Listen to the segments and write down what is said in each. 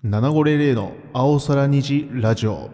750の青空虹ラジオ。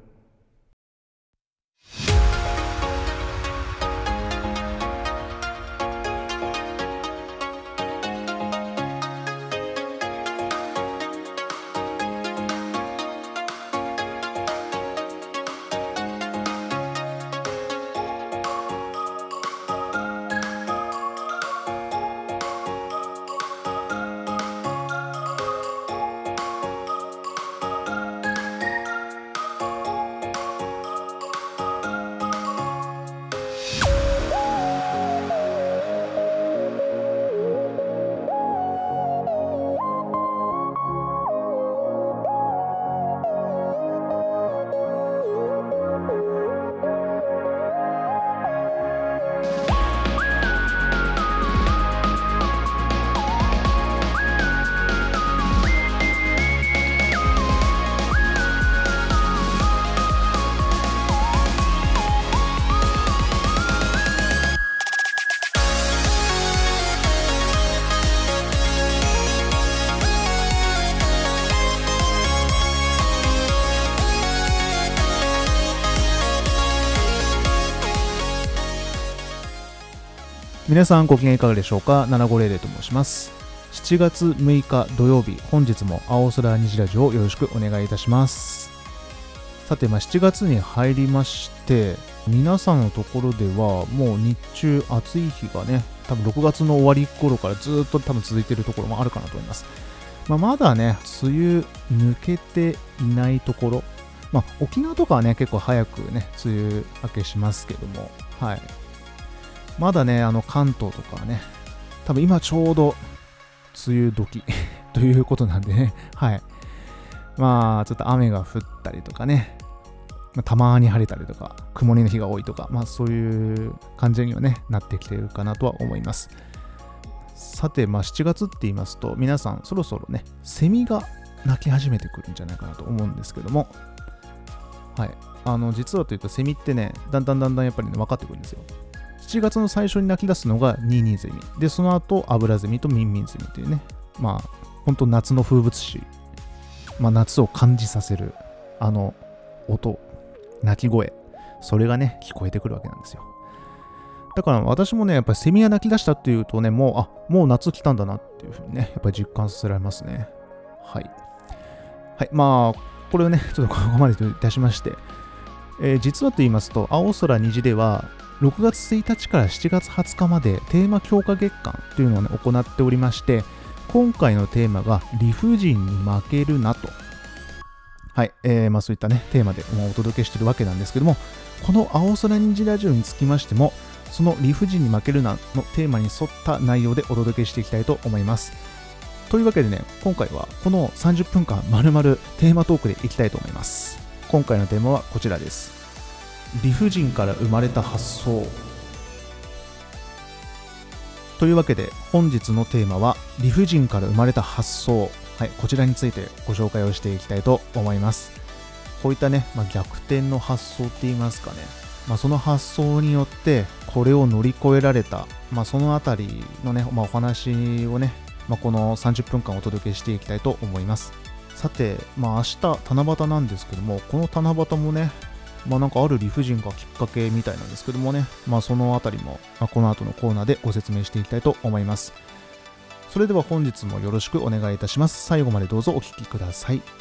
皆さんご機嫌いかがでしょうか。750と申します。7月6日土曜日、本日も青空虹ラジオをよろしくお願いいたします。さて、7月に入りまして、皆さんのところではもう日中暑い日がね、多分6月の終わり頃からずっと多分続いているところもあるかなと思います。まだね、梅雨抜けていないところ、沖縄とかはね、結構早くね、梅雨明けしますけども、はい。まだね、関東とかはね、多分今ちょうど梅雨時ということなんでね、はい。ちょっと雨が降ったりとかね、たまに晴れたりとか、曇りの日が多いとか、そういう感じにはね、なってきているかなとは思います。さて、7月って言いますと、皆さんそろそろね、セミが鳴き始めてくるんじゃないかなと思うんですけども、はい。実はというと、セミってね、だんだんやっぱりね、分かってくるんですよ。7月の最初に鳴き出すのがニーニーゼミで、その後アブラゼミとミンミンゼミというね、本当夏の風物詩、夏を感じさせる音、鳴き声、それがね聞こえてくるわけなんですよ。だから私もね、やっぱりセミが鳴き出したっていうとね、もう夏来たんだなっていうふうにね、やっぱり実感させられますね。はい。これをねちょっとここまでといたしまして、実はと言いますと、青空虹では6月1日から7月20日までテーマ強化月間というのを、ね、行っておりまして、今回のテーマが理不尽に負けるなと、はい、そういったねテーマでお届けしているわけなんですけども、この青空虹ラジオにつきましても、その理不尽に負けるなのテーマに沿った内容でお届けしていきたいと思います。というわけでね、今回はこの30分間まるまるテーマトークでいきたいと思います。今回のテーマはこちらです。理不尽から生まれた発想。というわけで本日のテーマは理不尽から生まれた発想、はい、こちらについてご紹介をしていきたいと思います。こういったね、逆転の発想って言いますかね、その発想によってこれを乗り越えられた、そのあたりのね、お話をね、この30分間お届けしていきたいと思います。さて、明日七夕なんですけども、この七夕もね、なんかある理不尽がきっかけみたいなんですけどもね、そのあたりも、この後のコーナーでご説明していきたいと思います。それでは本日もよろしくお願いいたします。最後までどうぞお聞きください。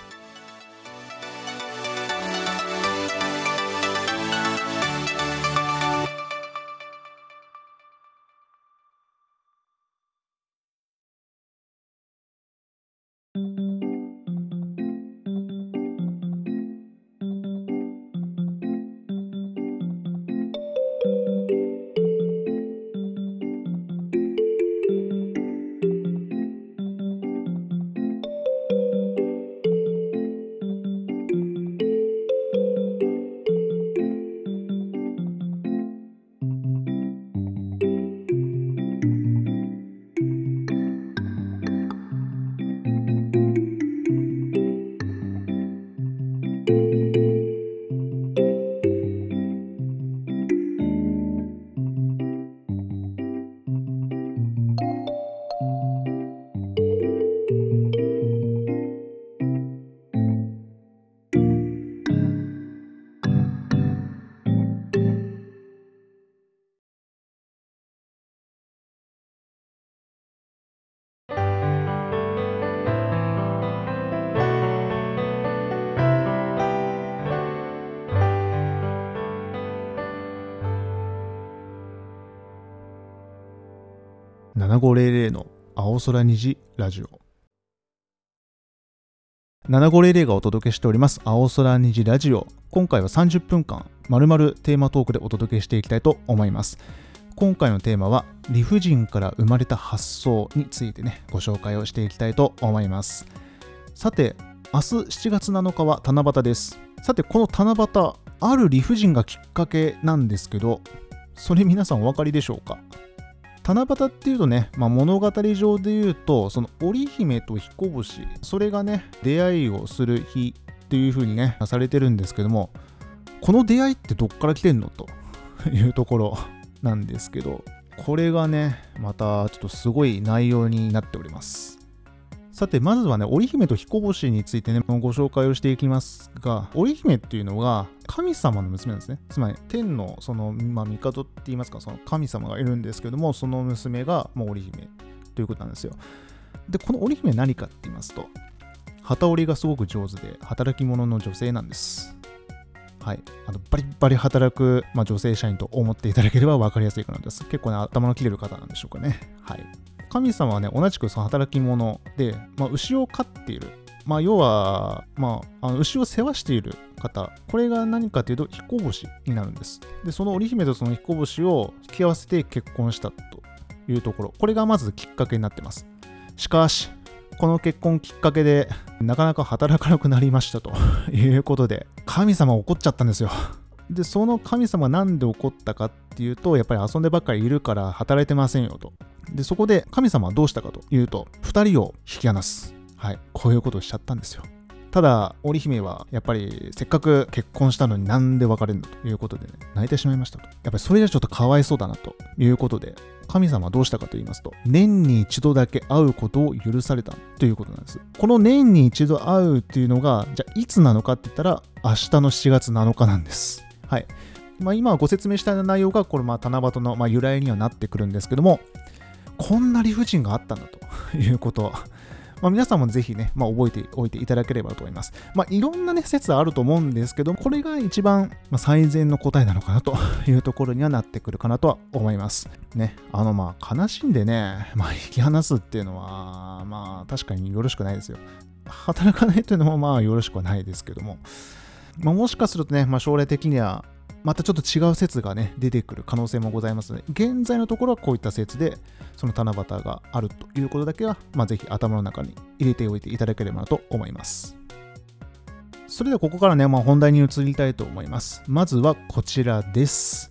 7500の青空虹ラジオ。7500がお届けしております青空虹ラジオ。今回は30分間まるまるテーマトークでお届けしていきたいと思います。今回のテーマは理不尽から生まれた発想についてね、ご紹介をしていきたいと思います。さて、明日7月7日は七夕です。さて、この七夕、ある理不尽がきっかけなんですけど、それ皆さんお分かりでしょうか？七夕っていうとね、物語上で言うと、その織姫と彦星、それがね、出会いをする日っていう風にね、されてるんですけども、この出会いってどっから来てんのというところなんですけど、これがね、またちょっとすごい内容になっております。さて、まずはね、織姫と彦星についてね、ご紹介をしていきますが、織姫っていうのが神様の娘なんですね。つまり、天の帝って言いますか、その神様がいるんですけども、その娘が織姫ということなんですよ。で、この織姫何かって言いますと、機織りがすごく上手で、働き者の女性なんです。はい。バリバリ働く、女性社員と思っていただければ分かりやすいかなと思います。結構ね、頭の切れる方なんでしょうかね。はい。神様はね、同じくその働き者で、牛を飼っている。要は、牛を世話している方。これが何かというと、彦星になるんです。で、その織姫とその彦星を引き合わせて結婚したというところ。これがまずきっかけになってます。しかし、この結婚きっかけで、なかなか働かなくなりましたということで、神様怒っちゃったんですよ。で、その神様がなんで怒ったかっていうと、やっぱり遊んでばっかりいるから働いてませんよと。で、そこで神様はどうしたかというと、2人を引き離す。はい、こういうことをしちゃったんですよ。ただ、織姫はやっぱりせっかく結婚したのになんで別れるんだということでね、泣いてしまいましたと。やっぱりそれじゃちょっとかわいそうだなということで、神様はどうしたかと言いますと、年に一度だけ会うことを許されたということなんです。この年に一度会うっていうのが、じゃあいつなのかって言ったら、明日の7月7日なんです。はい。今ご説明した内容が、これ七夕の由来にはなってくるんですけども、こんな理不尽があったんだということ。皆さんもぜひね、覚えておいていただければと思います。いろんなね、説あると思うんですけど、これが一番、最善の答えなのかなというところにはなってくるかなとは思います。ね、悲しんでね、引き離すっていうのは、確かによろしくないですよ。働かないというのも、よろしくはないですけども、もしかするとね、将来的には、またちょっと違う説がね、出てくる可能性もございますので、現在のところはこういった説で、その七夕があるということだけは、ぜひ頭の中に入れておいていただければなと思います。それではここからね、本題に移りたいと思います。まずはこちらです。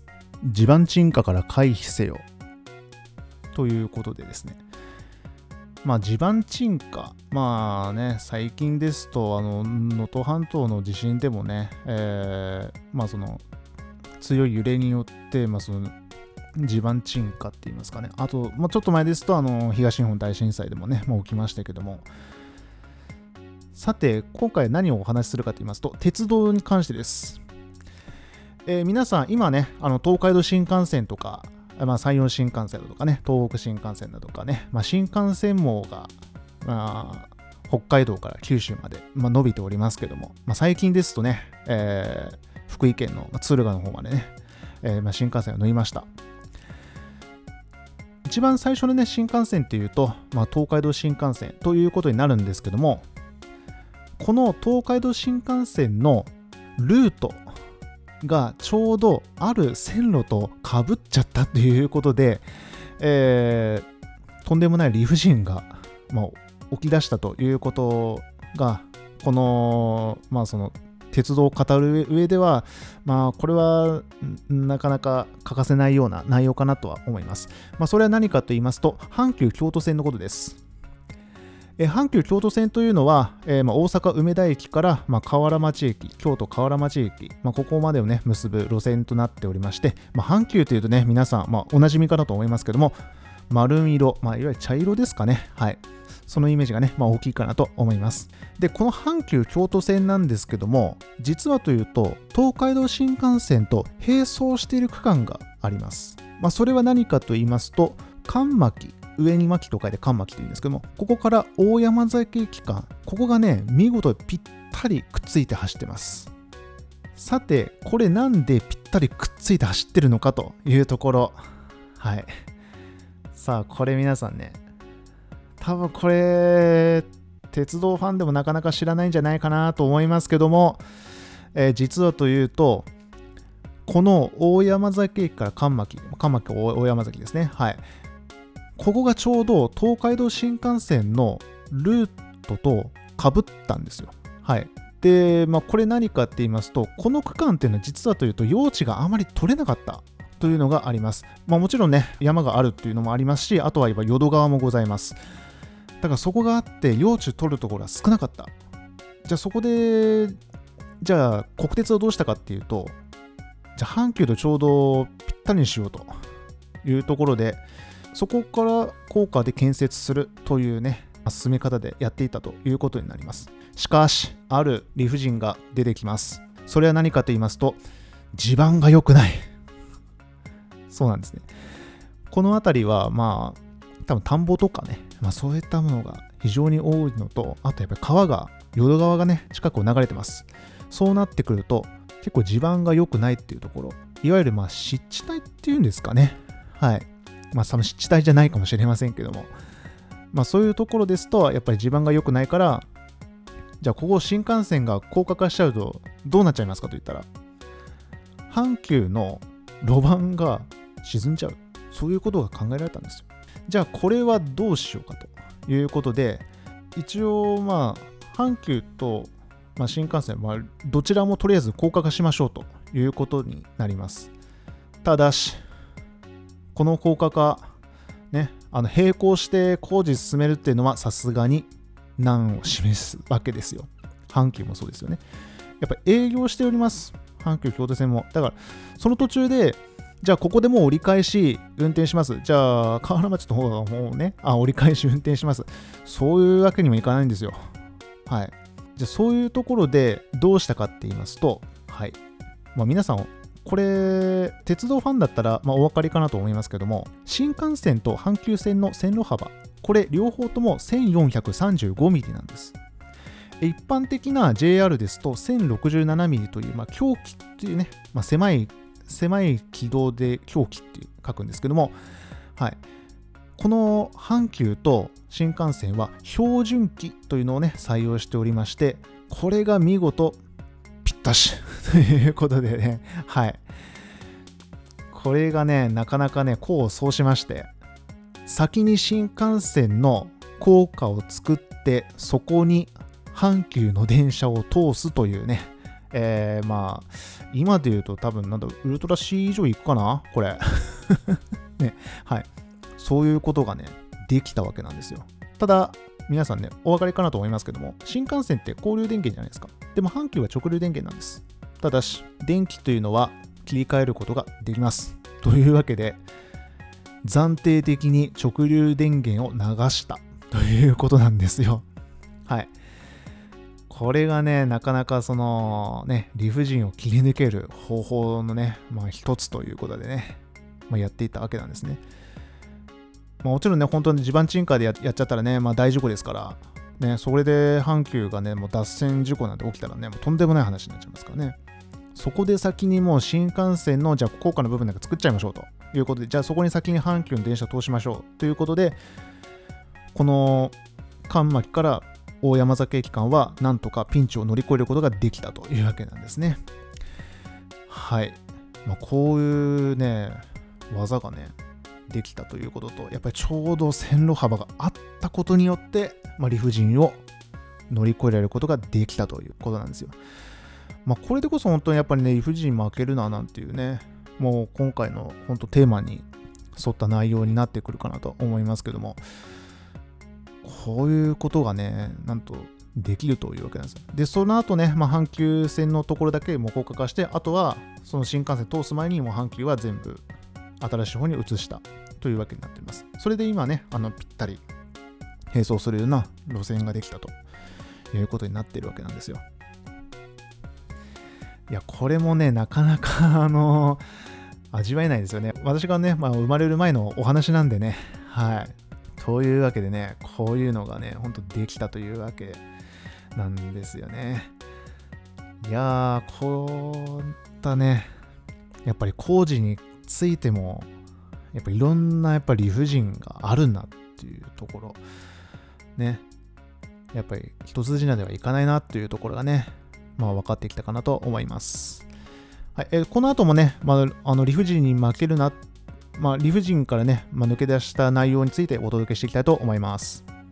地盤沈下から回避せよ。ということでですね。地盤沈下。最近ですと、能登半島の地震でもね、その、強い揺れによって、その地盤沈下って言いますかね。あと、ちょっと前ですと、東日本大震災でもね、起きましたけども。さて、今回何をお話しするかと言いますと、鉄道に関してです。皆さん、今ね、東海道新幹線とか、山陽新幹線だとかね、東北新幹線だとかね、新幹線網が、北海道から九州まで、伸びておりますけども、最近ですとね、福井県の敦賀の方までね、新幹線を乗りました。一番最初のね、新幹線っていうと、東海道新幹線ということになるんですけども、この東海道新幹線のルートがちょうどある線路とかぶっちゃったということで、とんでもない理不尽が、起き出したということが、この、その鉄道を語る上では、これはなかなか欠かせないような内容かなとは思います。それは何かと言いますと、阪急京都線のことです。阪急京都線というのは、大阪梅田駅から、河原町駅、京都河原町駅、ここまでをね、結ぶ路線となっておりまして、阪急というとね、皆さん、おなじみかなと思いますけども、丸色、いわゆる茶色ですかね。はい。そのイメージがね、大きいかなと思います。で、この阪急京都線なんですけども、実はというと、東海道新幹線と並走している区間があります。それは何かと言いますと、関牧、上に牧と書いて関牧というんですけども、ここから大山崎駅間、ここがね、見事ぴったりくっついて走ってます。さて、これなんでぴったりくっついて走ってるのかというところ。はい。 さあこれ皆さんね、多分これ鉄道ファンでもなかなか知らないんじゃないかなと思いますけども、実はというと、この大山崎駅から関牧大山崎ですね。はい。ここがちょうど東海道新幹線のルートと被ったんですよ。はい。で、これ何かって言いますと、この区間っていうのは実はというと、用地があまり取れなかったというのがあります。もちろんね、山があるっていうのもありますし、あとは今、淀川もございます。だからそこがあって、用地取るところは少なかった。じゃあそこで、じゃあ国鉄はどうしたかっていうと、じゃあ阪急とちょうどぴったりにしようというところで、そこから高架で建設するというね、進め方でやっていたということになります。しかし、ある理不尽が出てきます。それは何かと言いますと、地盤が良くない。そうなんですね。この辺りは、多分田んぼとかね、そういったものが非常に多いのと、あとやっぱり淀川がね、近くを流れてます。そうなってくると、結構地盤が良くないっていうところ、いわゆる湿地帯っていうんですかね。はい。多分湿地帯じゃないかもしれませんけども、そういうところですと、やっぱり地盤が良くないから、じゃあここ新幹線が高架化しちゃうとどうなっちゃいますかと言ったら、阪急の路盤が沈んじゃう。そういうことが考えられたんですよ。じゃあこれはどうしようかということで、一応阪急と新幹線はどちらもとりあえず高架化しましょうということになります。ただし、この高架化、ね、並行して工事進めるっていうのはさすがに難を示すわけですよ。阪急もそうですよね。やっぱり営業しております。阪急京都線も。だから、その途中で、じゃあここでもう折り返し運転します。じゃあ河原町の方がもうね、折り返し運転します。そういうわけにもいかないんですよ。はい。じゃあそういうところでどうしたかって言いますと、はい。皆さん、これ、鉄道ファンだったら、お分かりかなと思いますけども、新幹線と阪急線の線路幅、これ両方とも 1435mm なんです。一般的な JR ですと 1067mm という、狭軌っていうね、狭い軌道で狭軌って書くんですけども、はい。この阪急と新幹線は標準軌というのをね、採用しておりまして、これが見事ぴったしということでね、はい。これがね、なかなかね、功を奏しまして、先に新幹線の高架を作って、そこに阪急の電車を通すというね、今で言うと多分ウルトラ C 以上いくかなこれ。ね、はい。そういうことがね、できたわけなんですよ。ただ、皆さんね、お分かりかなと思いますけども、新幹線って交流電源じゃないですか。でも阪急は直流電源なんです。ただし、電気というのは切り替えることができます。というわけで、暫定的に直流電源を流したということなんですよ。はい。これがね、なかなか理不尽を切り抜ける方法のね、一つということでね、やっていたわけなんですね。もちろんね、本当に地盤沈下でやっちゃったらね、大事故ですから、ね、それで阪急がね、もう脱線事故なんて起きたらね、もうとんでもない話になっちゃいますからね。そこで先にもう新幹線の、じゃあ高架の部分だけ作っちゃいましょうということで、じゃあそこに先に阪急の電車を通しましょうということで、この関牧から大山崎駅間はなんとかピンチを乗り越えることができたというわけなんですね。はい。こういうね、技がね、できたということと、やっぱりちょうど線路幅があったことによって、理不尽を乗り越えられることができたということなんですよ。これでこそ本当にやっぱりね、理不尽に負けるななんていうね、もう今回の本当テーマに沿った内容になってくるかなと思いますけども、こういうことがね、なんとできるというわけなんですよ。で、その後ね、阪急線のところだけもう高架化して、あとはその新幹線通す前にもう阪急は全部新しい方に移したというわけになっています。それで今ね、ぴったり並走するような路線ができたということになっているわけなんですよ。いや、これもね、なかなか味わえないですよね。私がね、生まれる前のお話なんでね、はい。というわけでね、こういうのがね、ほんとできたというわけなんですよね。いやー、こういったね、やっぱり工事についても、 やっぱいろんなやっぱ理不尽があるなっていうところね、やっぱり一筋縄ではいかないなっていうところがね、分かってきたかなと思います。はい、この後もね、理不尽に負けるな、理不尽からね、抜け出した内容についてお届けしていきたいと思います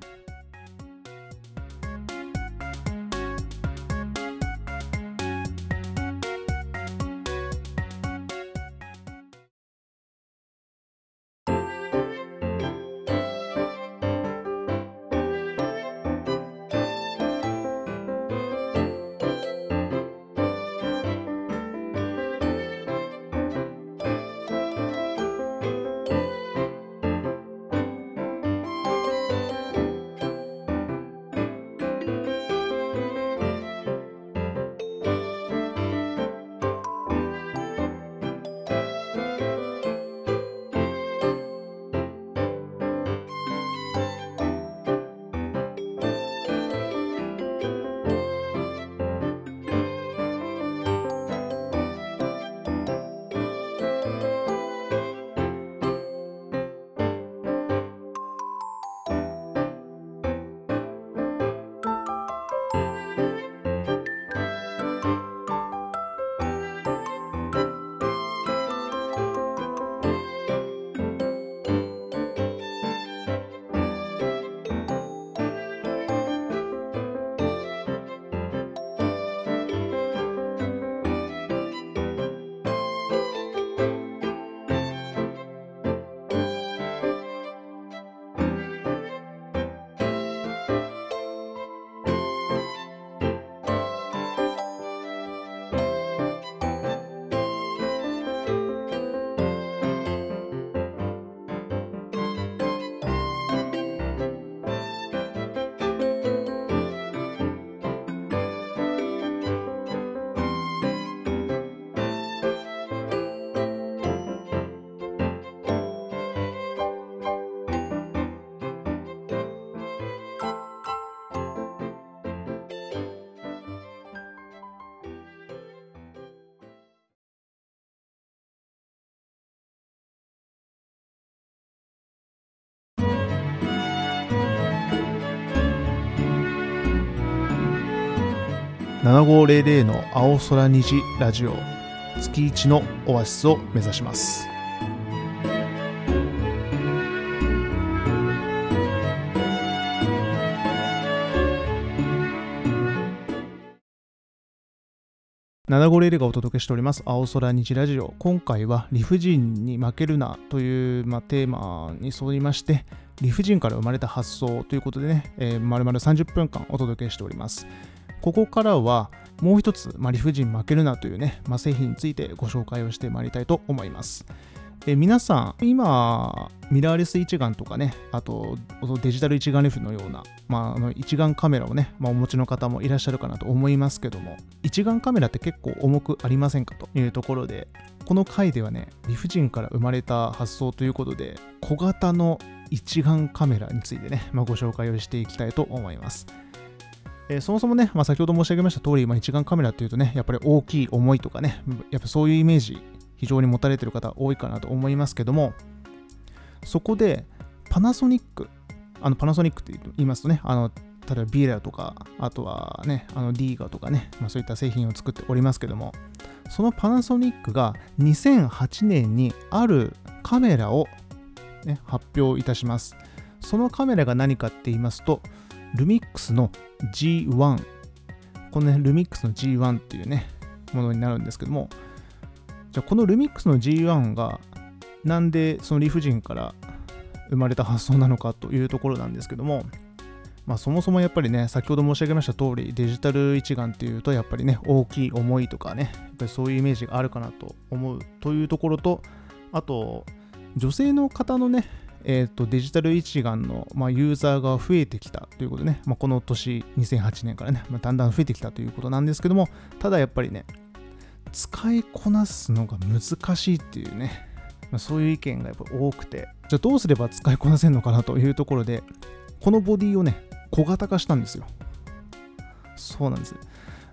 。7500の青空虹ラジオ、月1のオアシスを目指します。7500がお届けしております青空虹ラジオ。今回は理不尽に負けるなという、テーマに沿いまして、理不尽から生まれた発想ということでね、丸々30分間お届けしております。ここからはもう一つ、理不尽負けるなというね、製品についてご紹介をしてまいりたいと思います。皆さん今ミラーレス一眼とかね、あとデジタル一眼レフのような、一眼カメラをね、お持ちの方もいらっしゃるかなと思いますけども、一眼カメラって結構重くありませんかというところで、この回ではね、理不尽から生まれた発想ということで、小型の一眼カメラについてね、ご紹介をしていきたいと思います。そもそもね、先ほど申し上げました通り、一眼カメラっていうとね、やっぱり大きい重いとかね、やっぱそういうイメージ非常に持たれている方多いかなと思いますけども、そこでパナソニックって言いますとね、例えばビエラとか、あとはね、ディーガとかね、そういった製品を作っておりますけども、そのパナソニックが2008年にあるカメラを、ね、発表いたします。そのカメラが何かって言いますと、ルミックスの G1、 このね、ルミックスの G1 っていうね、ものになるんですけども、じゃあこのルミックスの G1 がなんでその理不尽から生まれた発想なのかというところなんですけども、そもそもやっぱりね、先ほど申し上げました通り、デジタル一眼っていうとやっぱりね、大きい重いとかね、やっぱりそういうイメージがあるかなと思うというところと、あと女性の方のね、デジタル一眼の、ユーザーが増えてきたということでね、この年2008年からね、だんだん増えてきたということなんですけども、ただやっぱりね、使いこなすのが難しいっていうね、そういう意見がやっぱ多くて、じゃあどうすれば使いこなせるのかなというところで、このボディをね、小型化したんですよ。そうなんです。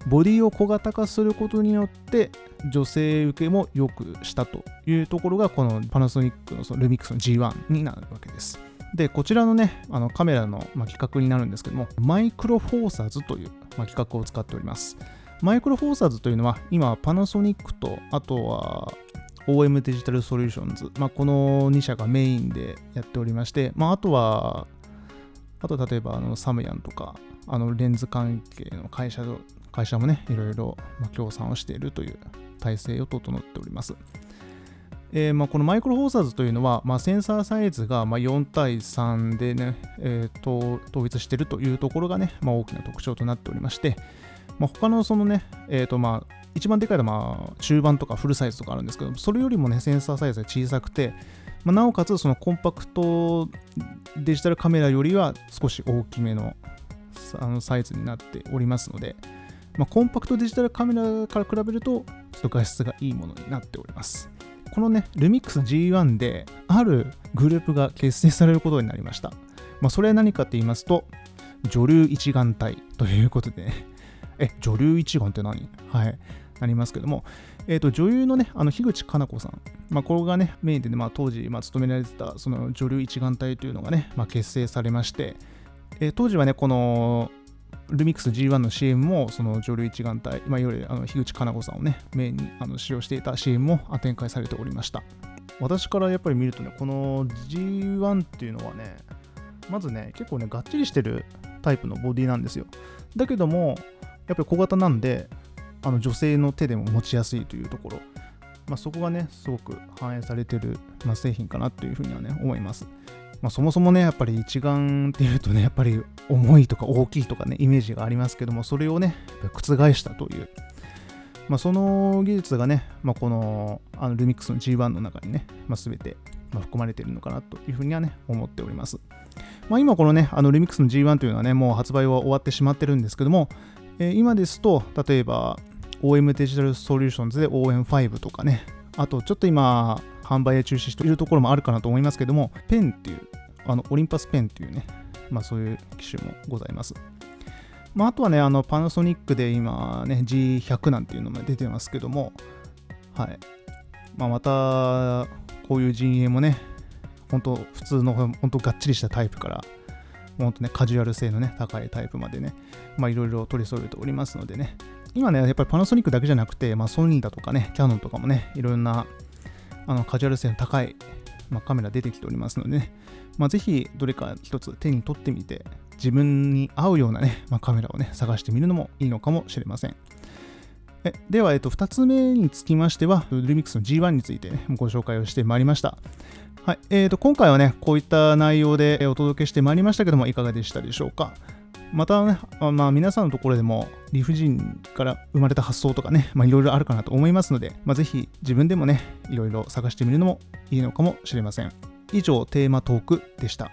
ボディを小型化することによって女性受けも良くしたというところがこのパナソニックのそのルミックスの G1 になるわけです。でこちらのねカメラの規格になるんですけども、マイクロフォーサーズという規格を使っております。マイクロフォーサーズというのは今パナソニックとあとは OM デジタルソリューションズ、この2社がメインでやっておりまして、あと例えばサムヤンとかレンズ関係の会社もねいろいろ協賛をしているという体制を整っております。このマイクロフォーサーズというのは、センサーサイズが4対3でね、統一しているというところがね、大きな特徴となっておりまして、他のそのね、一番でかいのは中盤とかフルサイズとかあるんですけど、それよりもね、センサーサイズが小さくて、なおかつそのコンパクトデジタルカメラよりは少し大きめのサイズになっておりますので、コンパクトデジタルカメラから比べるとちょっと画質がいいものになっております。このね、ルミックス G1 であるグループが結成されることになりました。それは何かって言いますと、女流一眼隊ということで、女流一眼って何？はい、なりますけども、女優のね、樋口かな子さん、これがね、メインでね、当時、勤められてたその女流一眼隊というのがね、結成されまして、当時はね、このルミックス G1 の CM もその女流一眼隊、いわゆる樋口かな子さんをね、メインに使用していた CM も展開されておりました。私からやっぱり見るとね、この G1 っていうのはね、まずね、結構ね、がっちりしてるタイプのボディなんですよ。だけども、やっぱり小型なんで、女性の手でも持ちやすいというところ、そこがね、すごく反映されてる、製品かなというふうにはね、思います。そもそもね、やっぱり一眼っていうとね、やっぱり重いとか大きいとかね、イメージがありますけども、それをね、覆したという、その技術がね、このルミックスの G1 の中にね、全て含まれているのかなというふうにはね、思っております。今このね、ルミックスの G1 というのはね、もう発売は終わってしまってるんですけども、今ですと、例えば OM デジタルソリューションズで OM5 とかね、あとちょっと今、販売を中止しているところもあるかなと思いますけども、ペンっていう、オリンパスペンっていうね、そういう機種もございます。あとはね、パナソニックで今ね、G100 なんていうのも出てますけども、はい。また、こういう陣営もね、本当普通の、本当がっちりしたタイプから、本当ね、カジュアル性のね、高いタイプまでね、いろいろ取り揃えておりますのでね、今ね、やっぱりパナソニックだけじゃなくて、ソニーだとかね、キヤノンとかもね、いろんなカジュアル性の高い、カメラ出てきておりますのでね、ぜひどれか一つ手に取ってみて、自分に合うようなね、カメラをね、探してみるのもいいのかもしれません。では、2つ目につきましては、ルミックスの G1 について、ね、ご紹介をしてまいりました。はい、今回はね、こういった内容でお届けしてまいりましたけども、いかがでしたでしょうか。またね、皆さんのところでも理不尽から生まれた発想とかね、いろいろあるかなと思いますので、ぜひ自分でもね、いろいろ探してみるのもいいのかもしれません。以上、テーマトークでした。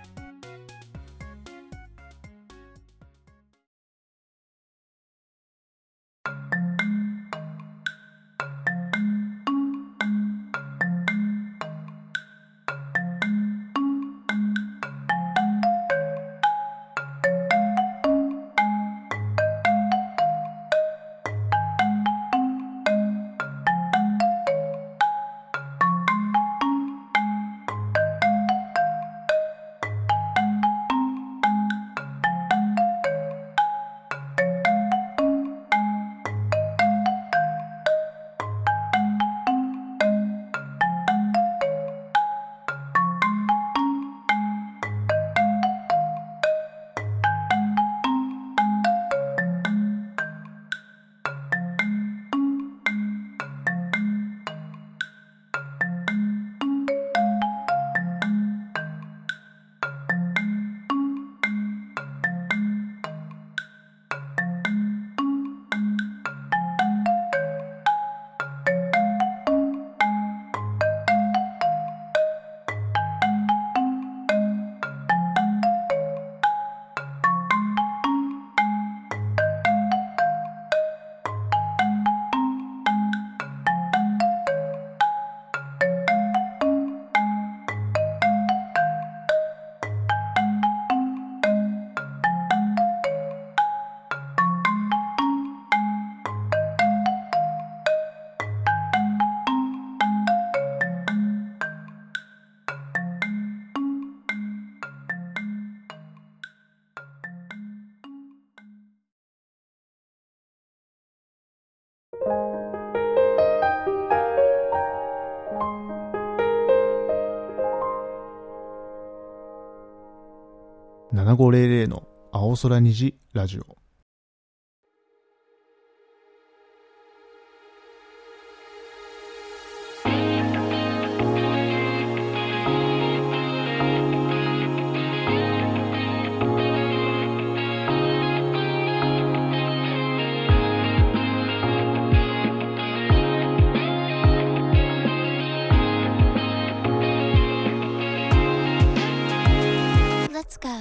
7500の青空虹ラジオ。 Let's go.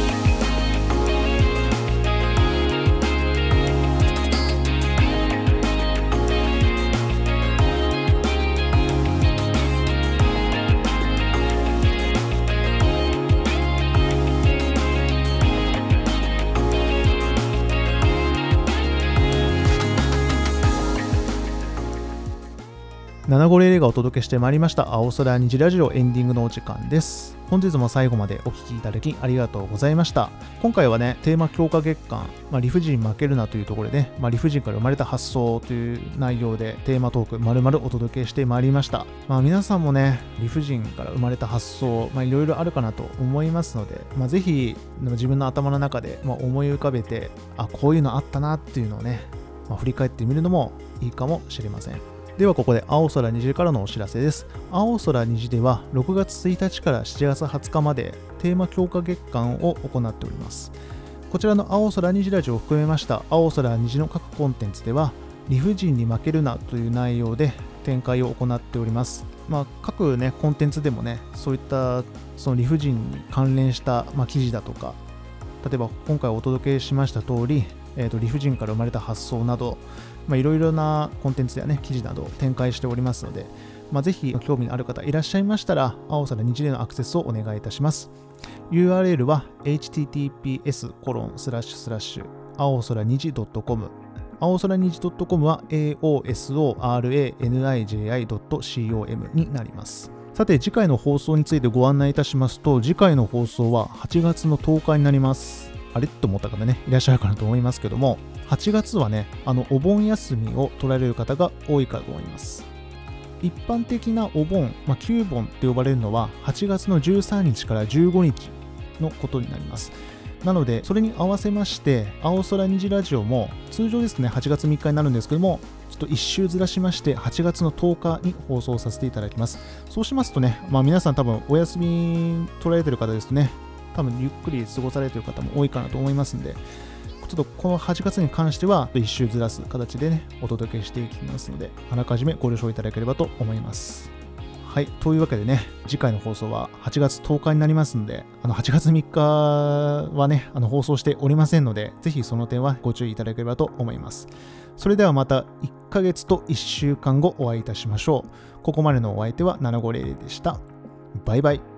7500がお届けしてまいりました青空虹ラジオエンディングのお時間です。本日も最後までお聞きいただきありがとうございました。今回はね、テーマ強化月間、理不尽負けるなというところで、理不尽から生まれた発想という内容でテーマトーク丸々お届けしてまいりました。皆さんもね、理不尽から生まれた発想、いろいろあるかなと思いますので、ぜひ自分の頭の中で思い浮かべて、こういうのあったなっていうのをね、振り返ってみるのもいいかもしれません。ではここで青空虹からのお知らせです。青空虹では6月1日から7月20日までテーマ強化月間を行っております。こちらの青空虹ラジオを含めました青空虹の各コンテンツでは理不尽に負けるなという内容で展開を行っております。各ねコンテンツでもね、そういったその理不尽に関連した、記事だとか、例えば今回お届けしました通り、理不尽から生まれた発想など、いろいろなコンテンツやね記事などを展開しておりますので、ぜひ興味のある方いらっしゃいましたら青空虹でのアクセスをお願いいたします。 URL は https:// 青空虹 .com、 青空虹 .com は aosoraniji.com になります。さて次回の放送についてご案内いたしますと、次回の放送は8月の10日になります。あれと思った方ねいらっしゃるかなと思いますけども、8月はねお盆休みを取られる方が多いかと思います。一般的なお盆、9盆って呼ばれるのは8月の13日から15日のことになります。なのでそれに合わせまして青空虹ラジオも通常ですね8月3日になるんですけども、ちょっと1週ずらしまして8月の10日に放送させていただきます。そうしますとね、皆さん多分お休み取られてる方ですとね、多分ゆっくり過ごされている方も多いかなと思いますので、ちょっとこの8月に関しては1週ずらす形でねお届けしていきますので、あらかじめご了承いただければと思います。はい、というわけでね、次回の放送は8月10日になりますので、8月3日はね放送しておりませんので、ぜひその点はご注意いただければと思います。それではまた1ヶ月と1週間後お会いいたしましょう。ここまでのお相手は750でした。バイバイ。